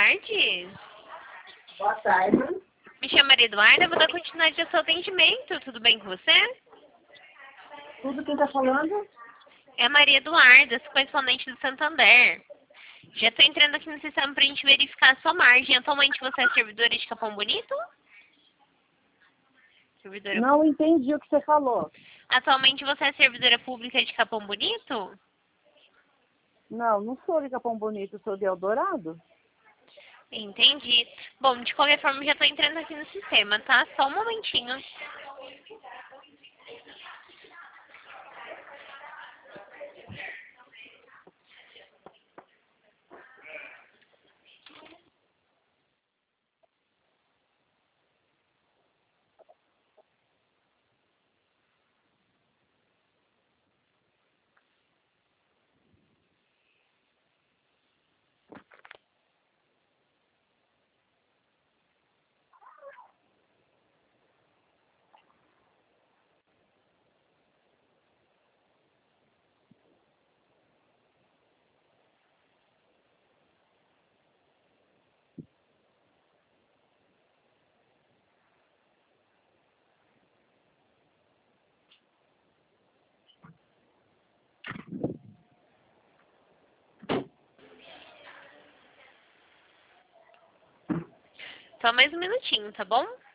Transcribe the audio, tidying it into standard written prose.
tarde. Boa tarde. Me chamo Maria Eduarda, vou dar continuidade ao seu atendimento. Tudo bem com você? Tudo quem está falando? É a Maria Eduarda, sua correspondente do Santander. Já estou entrando aqui no sistema para a gente verificar a sua margem. Atualmente você é servidora de Capão Bonito? Servidora... Não entendi o que você falou. Atualmente você é servidora pública de Capão Bonito? Não, não sou de Capão Bonito, sou de Eldorado. Entendi. Bom, de qualquer forma, já estou entrando aqui no sistema, tá? Só um momentinho. Só mais um minutinho, tá bom?